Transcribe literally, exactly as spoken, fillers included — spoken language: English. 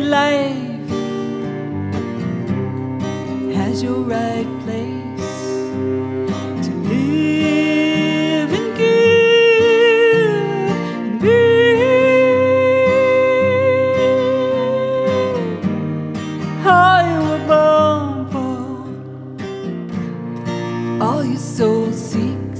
life has your right place to live and give and be. All you were born for, all your soul seek.